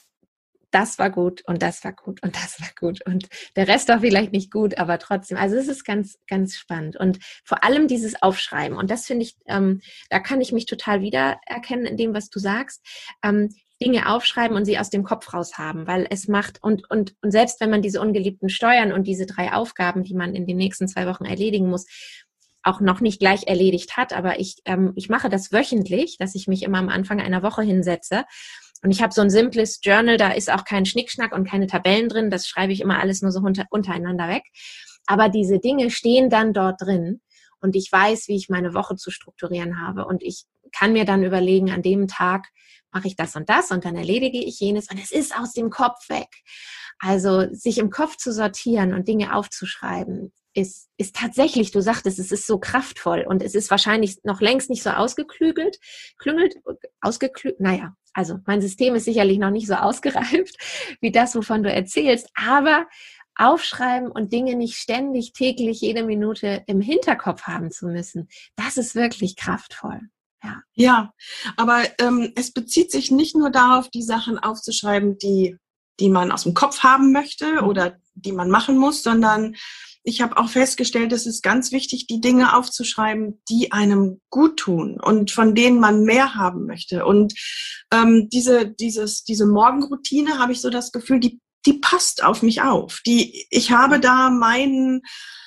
das war gut und das war gut und das war gut und der Rest war vielleicht nicht gut, aber trotzdem, also es ist ganz, ganz spannend und vor allem dieses Aufschreiben und das finde ich, ähm, da kann ich mich total wiedererkennen in dem, was du sagst, ähm, Dinge aufschreiben und sie aus dem Kopf raus haben, weil es macht und, und, und selbst wenn man diese ungeliebten Steuern und diese drei Aufgaben, die man in den nächsten zwei Wochen erledigen muss, auch noch nicht gleich erledigt hat, aber ich, ähm, ich mache das wöchentlich, dass ich mich immer am Anfang einer Woche hinsetze und ich habe so ein simples Journal, da ist auch kein Schnickschnack und keine Tabellen drin, das schreibe ich immer alles nur so unter, untereinander weg, aber diese Dinge stehen dann dort drin und ich weiß, wie ich meine Woche zu strukturieren habe und ich kann mir dann überlegen, an dem Tag mache ich das und das und dann erledige ich jenes und es ist aus dem Kopf weg. Also sich im Kopf zu sortieren und Dinge aufzuschreiben, ist, ist tatsächlich, du sagtest, es ist so kraftvoll und es ist wahrscheinlich noch längst nicht so ausgeklügelt, klüngelt, ausgeklügelt, naja, also mein System ist sicherlich noch nicht so ausgereift wie das, wovon du erzählst, aber aufschreiben und Dinge nicht ständig, täglich, jede Minute im Hinterkopf haben zu müssen, das ist wirklich kraftvoll. Ja, ja, aber ähm, es bezieht sich nicht nur darauf, die Sachen aufzuschreiben, die, die man aus dem Kopf haben möchte oder die man machen muss, sondern ich habe auch festgestellt, es ist ganz wichtig, die Dinge aufzuschreiben, die einem gut tun und von denen man mehr haben möchte. Und ähm, diese, dieses, diese Morgenroutine, habe ich so das Gefühl, die, die passt auf mich auf. Die, ich habe da meinen,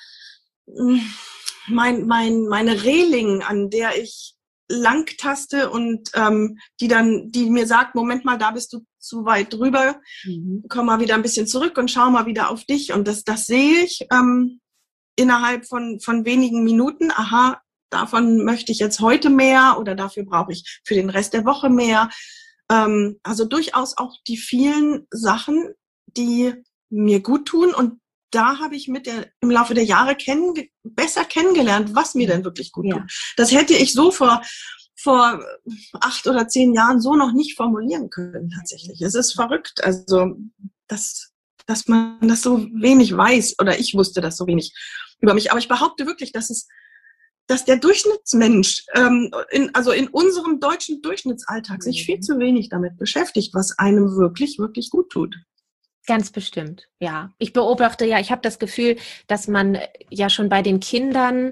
mein, mein, meine Reling, an der ich langtaste und ähm, die dann, die mir sagt, Moment mal, da bist du zu weit drüber, mhm. komm mal wieder ein bisschen zurück und schau mal wieder auf dich. Und das, das sehe ich ähm, innerhalb von, von wenigen Minuten. Aha, davon möchte ich jetzt heute mehr oder dafür brauche ich für den Rest der Woche mehr. Ähm, also durchaus auch die vielen Sachen, die mir gut tun. Und da habe ich mit der, im Laufe der Jahre kenn, besser kennengelernt, was mir denn wirklich gut ja. tut. Das hätte ich so vor, vor acht oder zehn Jahren so noch nicht formulieren können, tatsächlich. Es ist verrückt, also, dass, dass man das so wenig weiß, oder ich wusste das so wenig über mich. Aber ich behaupte wirklich, dass es, dass der Durchschnittsmensch, ähm, in, also in unserem deutschen Durchschnittsalltag sich viel zu wenig damit beschäftigt, was einem wirklich, wirklich gut tut. Ganz bestimmt, ja. Ich beobachte ja, ich habe das Gefühl, dass man ja schon bei den Kindern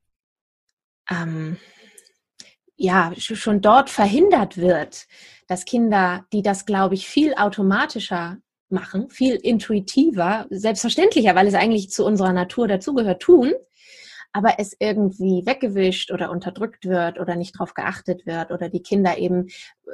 ähm, ja schon dort verhindert wird, dass Kinder, die das, glaube ich, viel automatischer machen, viel intuitiver, selbstverständlicher, weil es eigentlich zu unserer Natur dazugehört, tun, aber es irgendwie weggewischt oder unterdrückt wird oder nicht drauf geachtet wird oder die Kinder eben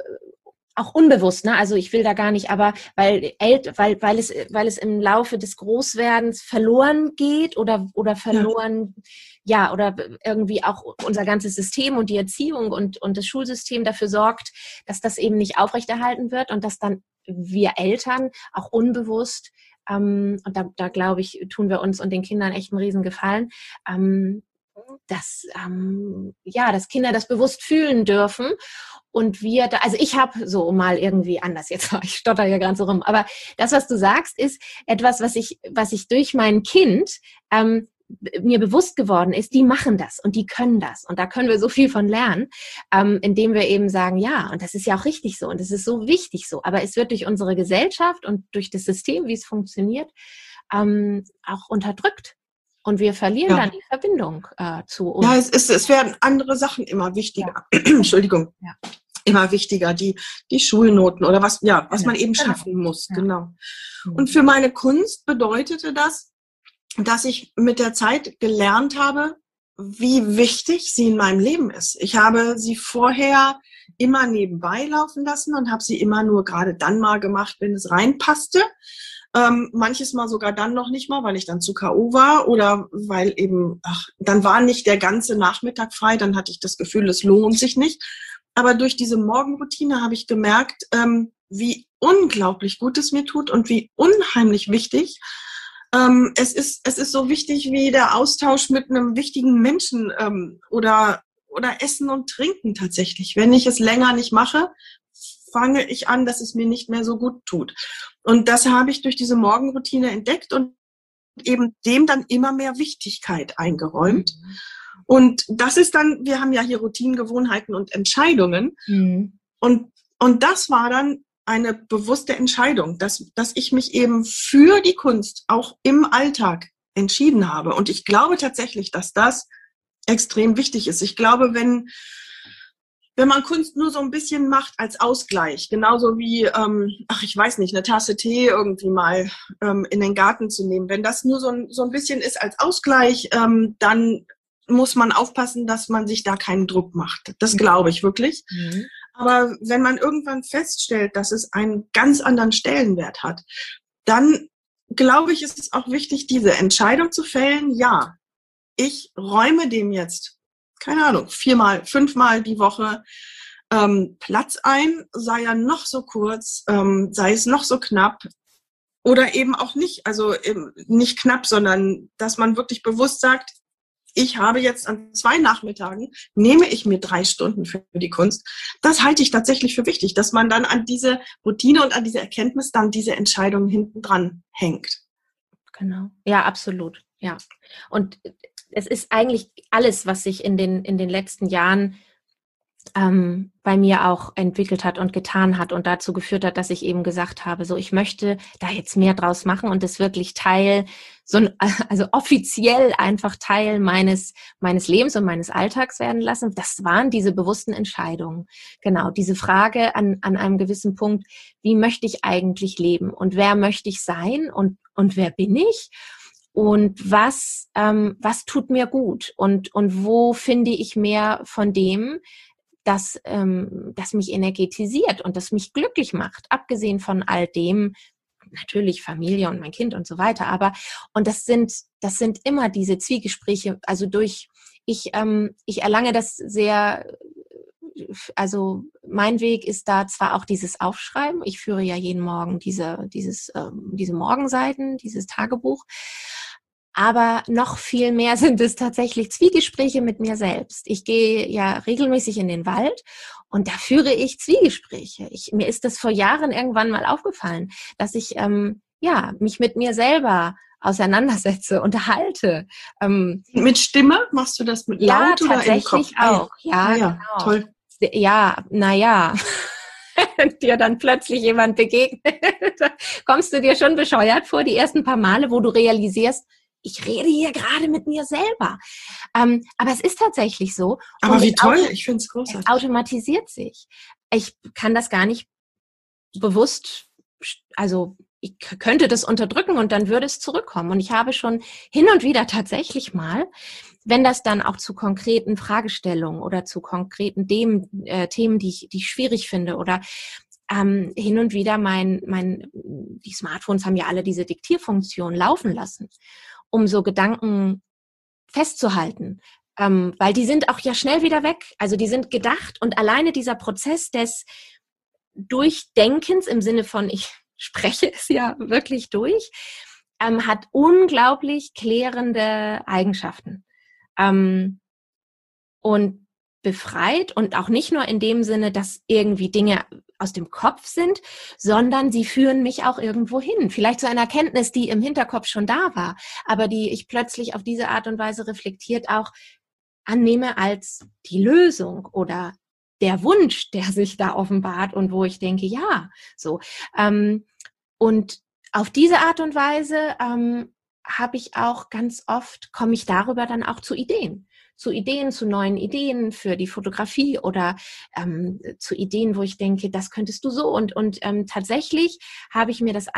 auch unbewusst, ne? Also ich will da gar nicht, aber weil, weil, weil es, weil es im Laufe des Großwerdens verloren geht oder, oder verloren, ja. ja, oder irgendwie auch unser ganzes System und die Erziehung und, und das Schulsystem dafür sorgt, dass das eben nicht aufrechterhalten wird und dass dann wir Eltern auch unbewusst, ähm, und da, da glaube ich, tun wir uns und den Kindern echt einen riesen Gefallen, ähm, dass, ähm, ja, dass Kinder das bewusst fühlen dürfen. Und wir da, also ich habe so mal irgendwie anders, jetzt ich stotter ja gerade so rum, aber das, was du sagst, ist etwas, was ich, was ich durch mein Kind ähm, mir bewusst geworden ist, die machen das und die können das. Und da können wir so viel von lernen, ähm, indem wir eben sagen, ja, und das ist ja auch richtig so und es ist so wichtig so. Aber es wird durch unsere Gesellschaft und durch das System, wie es funktioniert, ähm, auch unterdrückt. Und wir verlieren ja. dann die Verbindung äh, zu uns. Ja, es, ist, es werden andere Sachen immer wichtiger. Ja. Entschuldigung. Ja. Immer wichtiger, die, die Schulnoten oder was, ja, was ja. man eben schaffen muss. Ja. Genau. Und für meine Kunst bedeutete das, dass ich mit der Zeit gelernt habe, wie wichtig sie in meinem Leben ist. Ich habe sie vorher immer nebenbei laufen lassen und habe sie immer nur gerade dann mal gemacht, wenn es reinpasste. Ähm, manches Mal sogar dann noch nicht mal, weil ich dann zu K O war oder weil eben, ach, dann war nicht der ganze Nachmittag frei, dann hatte ich das Gefühl, es lohnt sich nicht. Aber durch diese Morgenroutine habe ich gemerkt, ähm, wie unglaublich gut es mir tut und wie unheimlich wichtig. Ähm, es ist, es ist so wichtig wie der Austausch mit einem wichtigen Menschen ähm, oder, oder Essen und Trinken tatsächlich. Wenn ich es länger nicht mache, fange ich an, dass es mir nicht mehr so gut tut. Und das habe ich durch diese Morgenroutine entdeckt und eben dem dann immer mehr Wichtigkeit eingeräumt. Mhm. Und das ist dann, wir haben ja hier Routinen, Gewohnheiten und Entscheidungen. Mhm. Und, und das war dann eine bewusste Entscheidung, dass, dass ich mich eben für die Kunst auch im Alltag entschieden habe. Und ich glaube tatsächlich, dass das extrem wichtig ist. Ich glaube, wenn, wenn man Kunst nur so ein bisschen macht als Ausgleich, genauso wie, ähm, ach, ich weiß nicht, eine Tasse Tee irgendwie mal ähm, in den Garten zu nehmen, wenn das nur so ein, so ein bisschen ist als Ausgleich, ähm, dann muss man aufpassen, dass man sich da keinen Druck macht. Das glaube ich wirklich. Mhm. Aber wenn man irgendwann feststellt, dass es einen ganz anderen Stellenwert hat, dann glaube ich, ist es auch wichtig, diese Entscheidung zu fällen. Ja, ich räume dem jetzt, keine Ahnung, viermal, fünfmal die Woche ähm, Platz ein, sei er noch so kurz, ähm, sei es noch so knapp. Oder eben auch nicht, also eben nicht knapp, sondern dass man wirklich bewusst sagt, ich habe jetzt an zwei Nachmittagen, nehme ich mir drei Stunden für die Kunst. Das halte ich tatsächlich für wichtig, dass man dann an diese Routine und an diese Erkenntnis dann diese Entscheidung hinten dran hängt. Genau. Ja, absolut. Ja. Und es ist eigentlich alles, was sich in den, in den letzten Jahren ähm, bei mir auch entwickelt hat und getan hat und dazu geführt hat, dass ich eben gesagt habe, so, ich möchte da jetzt mehr draus machen und das wirklich Teil, so ein, also offiziell einfach Teil meines, meines Lebens und meines Alltags werden lassen. Das waren diese bewussten Entscheidungen. Genau, diese Frage an, an einem gewissen Punkt, wie möchte ich eigentlich leben und wer möchte ich sein und, und wer bin ich? Und was, ähm, was tut mir gut? Und, und wo finde ich mehr von dem, das, ähm, das mich energetisiert und das mich glücklich macht, abgesehen von all dem, natürlich Familie und mein Kind und so weiter, aber, und das sind, das sind immer diese Zwiegespräche, also durch, ich, ähm, ich erlange das sehr, also mein Weg ist da zwar auch dieses Aufschreiben, ich führe ja jeden Morgen diese, dieses, ähm, diese Morgenseiten, dieses Tagebuch, aber noch viel mehr sind es tatsächlich Zwiegespräche mit mir selbst. Ich gehe ja regelmäßig in den Wald und da führe ich Zwiegespräche. Ich, mir ist das vor Jahren irgendwann mal aufgefallen, dass ich ähm, ja mich mit mir selber auseinandersetze, unterhalte. Ähm, mit Stimme? Machst du das mit ja, laut oder im Kopf? tatsächlich auch. Ja, ja, ja, genau. Toll. Ja, naja. dir dann plötzlich jemand begegnet, kommst du dir schon bescheuert vor, die ersten paar Male, wo du realisierst, ich rede hier gerade mit mir selber. Ähm, aber es ist tatsächlich so. Aber und wie toll, auto- ich finde es großartig. Es automatisiert sich. Ich kann das gar nicht bewusst, also ich könnte das unterdrücken und dann würde es zurückkommen. Und ich habe schon hin und wieder tatsächlich mal, wenn das dann auch zu konkreten Fragestellungen oder zu konkreten Themen, äh, Themen die ich, die ich schwierig finde oder ähm, hin und wieder mein, mein, die Smartphones haben ja alle diese Diktierfunktion laufen lassen, um so Gedanken festzuhalten. Ähm, weil die sind auch ja schnell wieder weg. Also die sind gedacht und alleine dieser Prozess des Durchdenkens im Sinne von ich spreche es ja wirklich durch, ähm, hat unglaublich klärende Eigenschaften. Ähm, und befreit und auch nicht nur in dem Sinne, dass irgendwie Dinge aus dem Kopf sind, sondern sie führen mich auch irgendwo hin. Vielleicht zu einer Erkenntnis, die im Hinterkopf schon da war, aber die ich plötzlich auf diese Art und Weise reflektiert auch annehme als die Lösung oder der Wunsch, der sich da offenbart und wo ich denke, ja, so. Ähm, und auf diese Art und Weise ähm, habe ich auch ganz oft, komme ich darüber dann auch zu Ideen. Zu Ideen, zu neuen Ideen für die Fotografie oder ähm, zu Ideen, wo ich denke, das könntest du so. Und, und ähm, tatsächlich habe ich mir das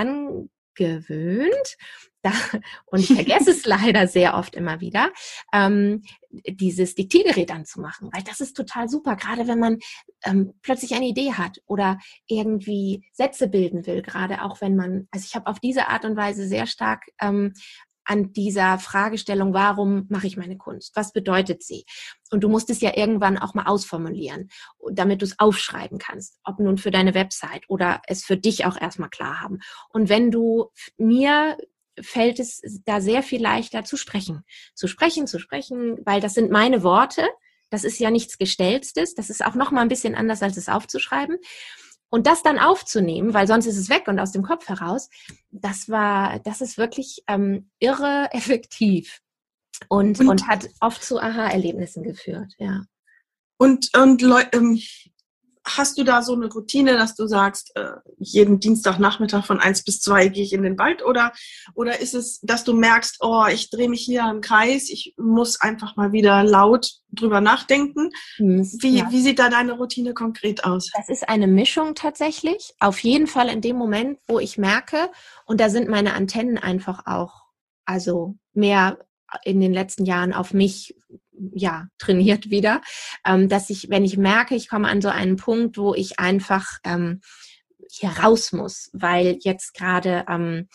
angewöhnt, da, und ich vergesse es leider sehr oft immer wieder, ähm, dieses Diktiergerät anzumachen, weil das ist total super, gerade wenn man ähm, plötzlich eine Idee hat oder irgendwie Sätze bilden will, gerade auch wenn man, also ich habe auf diese Art und Weise sehr stark ähm, an dieser Fragestellung, warum mache ich meine Kunst? Was bedeutet sie? Und du musst es ja irgendwann auch mal ausformulieren, damit du es aufschreiben kannst, ob nun für deine Website oder es für dich auch erstmal klar haben. Und wenn du, mir fällt es da sehr viel leichter zu sprechen, zu sprechen, zu sprechen, weil das sind meine Worte, das ist ja nichts Gestellstes, das ist auch nochmal ein bisschen anders, als es aufzuschreiben. Und das dann aufzunehmen, weil sonst ist es weg und aus dem Kopf heraus, das war, das ist wirklich ähm, irre effektiv und, und, und hat oft zu Aha-Erlebnissen geführt, ja. Und, und ähm, hast du da so eine Routine, dass du sagst, äh, jeden Dienstagnachmittag von eins bis zwei gehe ich in den Wald oder, oder ist es, dass du merkst, oh, ich drehe mich hier im Kreis, ich muss einfach mal wieder laut drüber nachdenken? Wie, ja. wie sieht da deine Routine konkret aus? Das ist eine Mischung tatsächlich. Auf jeden Fall in dem Moment, wo ich merke, und da sind meine Antennen einfach auch, also mehr in den letzten Jahren auf mich ja trainiert wieder, ähm, dass ich, wenn ich merke, ich komme an so einen Punkt, wo ich einfach ähm, hier raus muss, weil jetzt gerade ähm,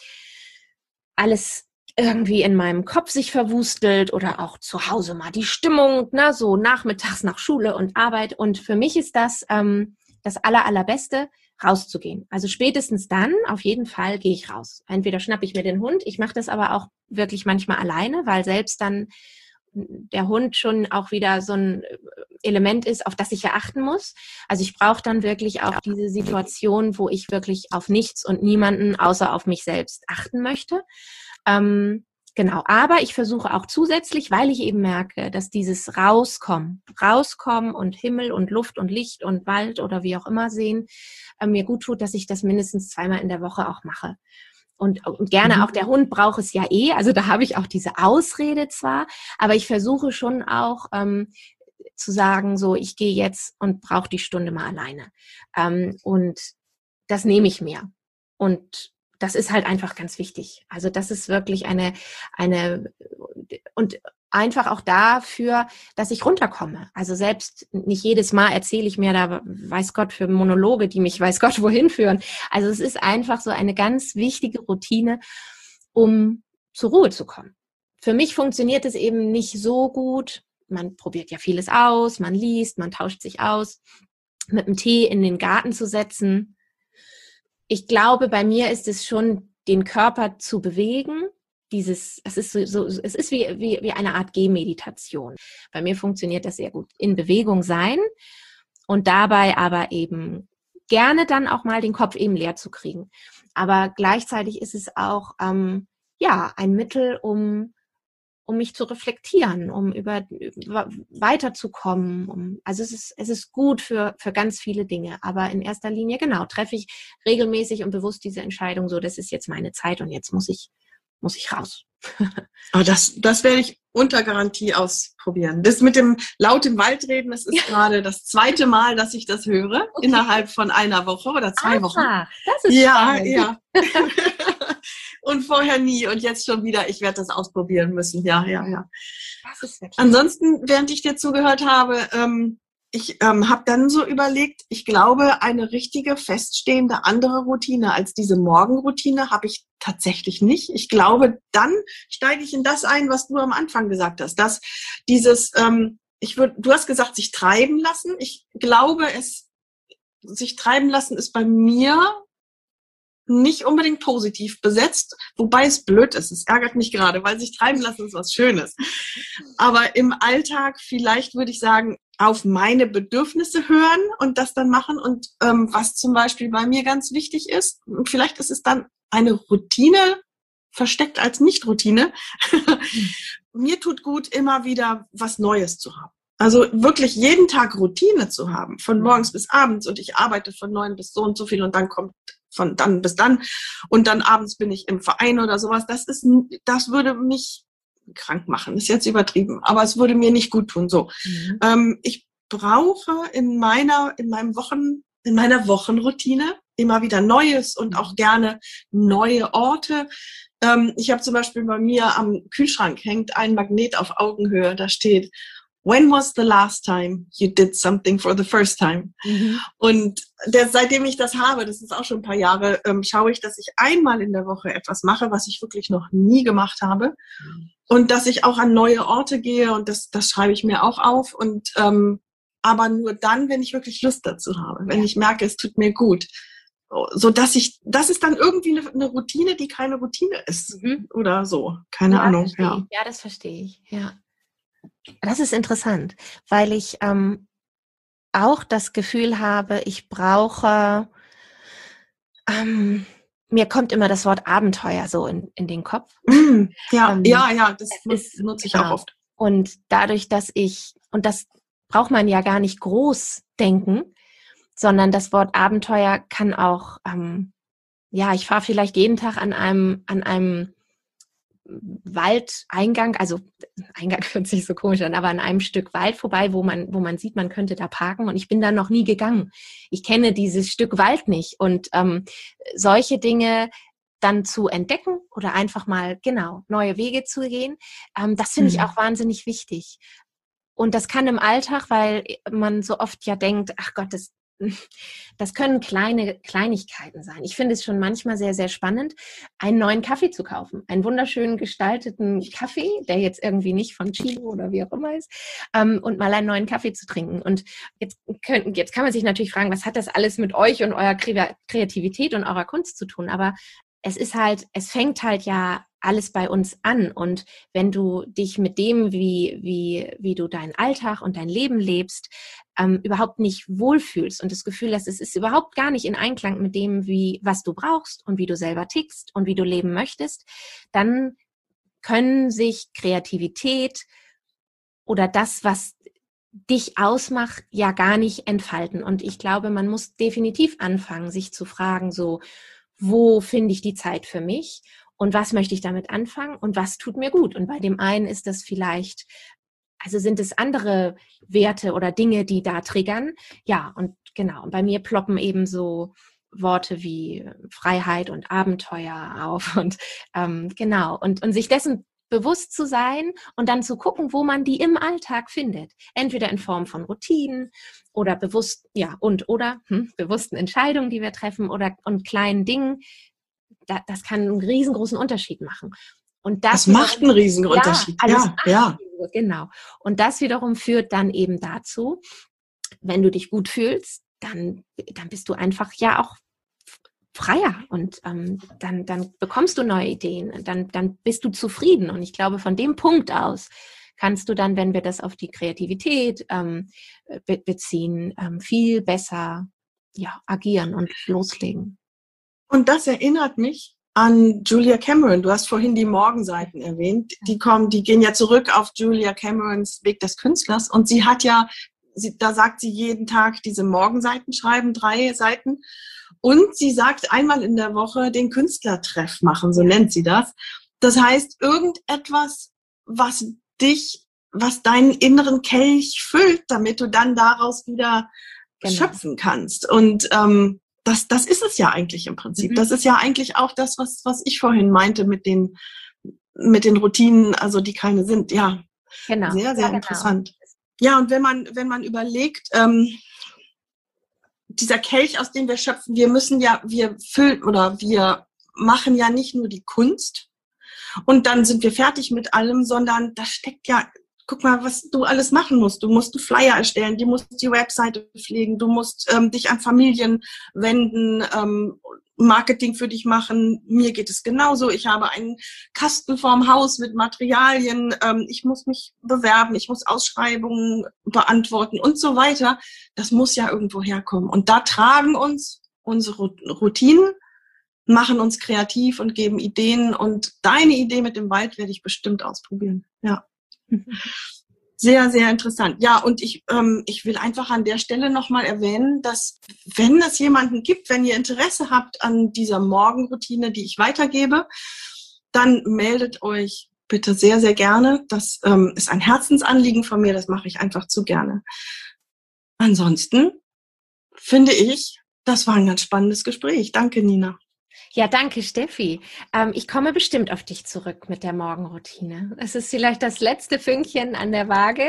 alles irgendwie in meinem Kopf sich verwustelt oder auch zu Hause mal die Stimmung, ne, so nachmittags nach Schule und Arbeit. Und für mich ist das ähm, das aller, allerbeste, rauszugehen. Also spätestens dann, auf jeden Fall, gehe ich raus. Entweder schnappe ich mir den Hund, ich mache das aber auch wirklich manchmal alleine, weil selbst dann der Hund schon auch wieder so ein Element ist, auf das ich ja achten muss. Also ich brauche dann wirklich auch diese Situation, wo ich wirklich auf nichts und niemanden außer auf mich selbst achten möchte. Ähm, genau, aber ich versuche auch zusätzlich, weil ich eben merke, dass dieses Rauskommen, Rauskommen und Himmel und Luft und Licht und Wald oder wie auch immer sehen, äh, mir gut tut, dass ich das mindestens zweimal in der Woche auch mache. Und, und gerne Mhm. auch der Hund braucht es ja eh, also da habe ich auch diese Ausrede zwar, aber ich versuche schon auch ähm, zu sagen, so ich gehe jetzt und brauche die Stunde mal alleine. Ähm, und das nehme ich mir. Und das ist halt einfach ganz wichtig. Also das ist wirklich eine, eine und einfach auch dafür, dass ich runterkomme. Also selbst nicht jedes Mal erzähle ich mir da, weiß Gott, für Monologe, die mich weiß Gott wohin führen. Also es ist einfach so eine ganz wichtige Routine, um zur Ruhe zu kommen. Für mich funktioniert es eben nicht so gut. Man probiert ja vieles aus, man liest, man tauscht sich aus, mit dem Tee in den Garten zu setzen. Ich glaube, bei mir ist es schon, den Körper zu bewegen. Dieses, es ist so, so es ist wie, wie, wie eine Art Gehmeditation. Bei mir funktioniert das sehr gut. In Bewegung sein und dabei aber eben gerne dann auch mal den Kopf eben leer zu kriegen. Aber gleichzeitig ist es auch, ähm, ja, ein Mittel, um um mich zu reflektieren, um über, über weiterzukommen. Um, also es ist, es ist gut für, für ganz viele Dinge. Aber in erster Linie, genau, treffe ich regelmäßig und bewusst diese Entscheidung, so, das ist jetzt meine Zeit und jetzt muss ich, muss ich raus. Aber das, das werde ich unter Garantie ausprobieren. Das mit dem laut im Wald reden, das ist gerade das zweite Mal, dass ich das höre, okay. Innerhalb von einer Woche oder zwei Aha, Wochen. Das ist ja, spannend. ja. Und vorher nie und jetzt schon wieder. Ich werde das ausprobieren müssen. Ja, ja, ja. Das ist wirklich Ansonsten, während ich dir zugehört habe, ähm, ich ähm, habe dann so überlegt, ich glaube, eine richtige, feststehende andere Routine als diese Morgenroutine habe ich tatsächlich nicht. Ich glaube, dann steige ich in das ein, was du am Anfang gesagt hast, dass dieses, ähm, ich würde, du hast gesagt, sich treiben lassen. Ich glaube, es sich treiben lassen ist bei mir nicht unbedingt positiv besetzt, wobei es blöd ist. Es ärgert mich gerade, weil sich treiben lassen ist was Schönes. Aber im Alltag vielleicht würde ich sagen, auf meine Bedürfnisse hören und das dann machen. Und ähm, was zum Beispiel bei mir ganz wichtig ist, vielleicht ist es dann eine Routine, versteckt als Nicht-Routine. Mir tut gut, immer wieder was Neues zu haben. Also wirklich jeden Tag Routine zu haben, von morgens bis abends und ich arbeite von neun bis so und so viel und dann kommt von dann bis dann und dann abends bin ich im Verein oder sowas. Das ist, das würde mich krank machen, ist jetzt übertrieben, aber es würde mir nicht gut tun. So, mhm. ähm, ich brauche in meiner, in meinem Wochen, in meiner Wochenroutine immer wieder Neues und auch gerne neue Orte. Ähm, ich habe zum Beispiel bei mir am Kühlschrank hängt ein Magnet auf Augenhöhe, da steht: When was the last time you did something for the first time? Mhm. Und der, seitdem ich das habe, das ist auch schon ein paar Jahre, ähm, schaue ich, dass ich einmal in der Woche etwas mache, was ich wirklich noch nie gemacht habe. Mhm. Und dass ich auch an neue Orte gehe und das, das schreibe ich mir auch auf. Und ähm, aber nur dann, wenn ich wirklich Lust dazu habe, wenn ja. ich merke, es tut mir gut. So dass ich, das ist dann irgendwie eine, eine Routine, die keine Routine ist. Mhm. Oder so. Keine ja, Ahnung. Ja. ja, das verstehe ich. Ja. Das ist interessant, weil ich ähm, auch das Gefühl habe, ich brauche, ähm, mir kommt immer das Wort Abenteuer so in, in den Kopf. Mm, ja, ähm, ja, ja, das ist, nutze ich genau. auch oft. Und dadurch, dass ich, und das braucht man ja gar nicht groß denken, sondern das Wort Abenteuer kann auch, ähm, ja, ich fahre vielleicht jeden Tag an einem, an einem Waldeingang, also Eingang hört sich so komisch an, aber an einem Stück Wald vorbei, wo man, wo man sieht, man könnte da parken und ich bin da noch nie gegangen. Ich kenne dieses Stück Wald nicht und ähm, solche Dinge dann zu entdecken oder einfach mal, genau, neue Wege zu gehen, ähm, das finde ich auch wahnsinnig wichtig. Und das kann im Alltag, weil man so oft ja denkt, ach Gott, das das können kleine Kleinigkeiten sein. Ich finde es schon manchmal sehr, sehr spannend, einen neuen Kaffee zu kaufen. Einen wunderschön gestalteten Kaffee, der jetzt irgendwie nicht von Chilo oder wie auch immer ist, ähm, und mal einen neuen Kaffee zu trinken. Und jetzt, können, jetzt kann man sich natürlich fragen, was hat das alles mit euch und eurer Kreativität und eurer Kunst zu tun? Aber es ist halt, es fängt halt ja alles bei uns an. Und wenn du dich mit dem, wie, wie, wie du deinen Alltag und dein Leben lebst, ähm, überhaupt nicht wohlfühlst und das Gefühl hast, es ist überhaupt gar nicht in Einklang mit dem, wie, was du brauchst und wie du selber tickst und wie du leben möchtest, dann können sich Kreativität oder das, was dich ausmacht, ja gar nicht entfalten. Und ich glaube, man muss definitiv anfangen, sich zu fragen, so, wo finde ich die Zeit für mich und was möchte ich damit anfangen und was tut mir gut? Und bei dem einen ist das vielleicht, also sind es andere Werte oder Dinge, die da triggern. Ja, und genau. Und bei mir ploppen eben so Worte wie Freiheit und Abenteuer auf und ähm, genau. Und, und sich dessen bewusst zu sein und dann zu gucken, wo man die im Alltag findet. Entweder in Form von Routinen oder bewusst, ja, und oder hm, bewussten Entscheidungen, die wir treffen oder und kleinen Dingen. Da, das kann einen riesengroßen Unterschied machen. Und das, das macht einen riesigen ja, Unterschied. Ja, ja. Genau. Und das wiederum führt dann eben dazu, wenn du dich gut fühlst, dann, dann bist du einfach ja auch freier und ähm, dann, dann bekommst du neue Ideen, dann, dann bist du zufrieden. Und ich glaube, von dem Punkt aus kannst du dann, wenn wir das auf die Kreativität ähm, be- beziehen, ähm, viel besser ja, agieren und loslegen. Und das erinnert mich an Julia Cameron. Du hast vorhin die Morgenseiten erwähnt. Die kommen, die gehen ja zurück auf Julia Camerons Weg des Künstlers. Und sie hat ja, sie, da sagt sie jeden Tag diese Morgenseiten schreiben, drei Seiten. Und sie sagt einmal in der Woche den Künstlertreff machen, so nennt sie das. Das heißt, irgendetwas, was dich, was deinen inneren Kelch füllt, damit du dann daraus wieder genau. schöpfen kannst. Und ähm, das, das ist es ja eigentlich im Prinzip. Mhm. Das ist ja eigentlich auch das, was, was ich vorhin meinte mit den, mit den Routinen, also die keine sind. Ja, genau. Sehr, sehr ja, interessant. Genau. Ja, und wenn man, wenn man überlegt, ähm, dieser Kelch, aus dem wir schöpfen, wir müssen ja, wir füllen oder wir machen ja nicht nur die Kunst und dann sind wir fertig mit allem, sondern da steckt ja, guck mal, was du alles machen musst. Du musst einen Flyer erstellen, du musst die Webseite pflegen, du musst ähm, dich an Familien wenden, ähm, Marketing für dich machen. Mir geht es genauso. Ich habe einen Kasten vorm Haus mit Materialien. Ähm, ich muss mich bewerben. Ich muss Ausschreibungen beantworten und so weiter. Das muss ja irgendwo herkommen. Und da tragen uns unsere Routinen, machen uns kreativ und geben Ideen. Und deine Idee mit dem Wald werde ich bestimmt ausprobieren. Ja. Sehr, sehr interessant. Ja, und ich, ähm, ich will einfach an der Stelle nochmal erwähnen, dass wenn es jemanden gibt, wenn ihr Interesse habt an dieser Morgenroutine, die ich weitergebe, dann meldet euch bitte sehr, sehr gerne. Das ähm, ist ein Herzensanliegen von mir, das mache ich einfach zu gerne. Ansonsten finde ich, das war ein ganz spannendes Gespräch. Danke, Nina. Ja, danke, Steffi. Ähm, ich komme bestimmt auf dich zurück mit der Morgenroutine. Es ist vielleicht das letzte Fünkchen an der Waage,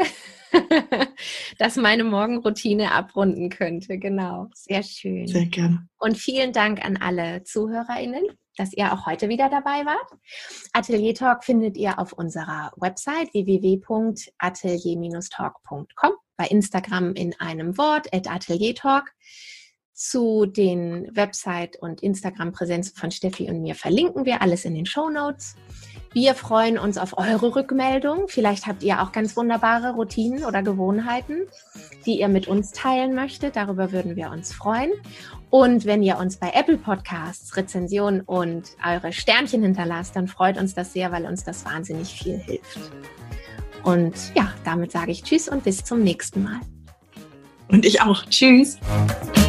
das meine Morgenroutine abrunden könnte. Genau, sehr schön. Sehr gerne. Und vielen Dank an alle ZuhörerInnen, dass ihr auch heute wieder dabei wart. Atelier Talk findet ihr auf unserer Website w w w punkt atelier Bindestrich talk punkt com, bei Instagram in einem Wort, at Atelier Talk. Zu den Website- und Instagram-Präsenzen von Steffi und mir verlinken wir alles in den Shownotes. Wir freuen uns auf eure Rückmeldung. Vielleicht habt ihr auch ganz wunderbare Routinen oder Gewohnheiten, die ihr mit uns teilen möchtet. Darüber würden wir uns freuen. Und wenn ihr uns bei Apple Podcasts Rezensionen und eure Sternchen hinterlasst, dann freut uns das sehr, weil uns das wahnsinnig viel hilft. Und ja, damit sage ich Tschüss und bis zum nächsten Mal. Und ich auch. Tschüss.